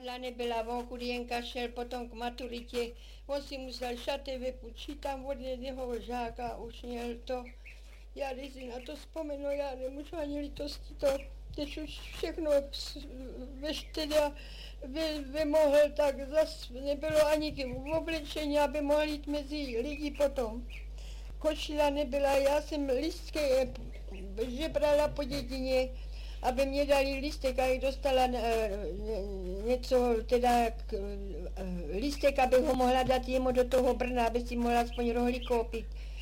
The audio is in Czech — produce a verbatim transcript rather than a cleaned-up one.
žádla nebyla, on chudienka šel potom k maturitě, on si musel šaty vypůjčit tam od jednoho žáka, už měl to. Já když si na to vzpomenu, já nemůžu ani litosti to, když už všechno teda vy, vymohl, tak zas nebylo ani v oblečení, aby mohl jít mezi lidi potom. Košila nebyla, já jsem lístky žebrala po dědině, aby mě dali lístek a dostala něco, teda lístek, abych ho mohla dát jemu do toho Brna, aby si mohla aspoň rohlí koupit.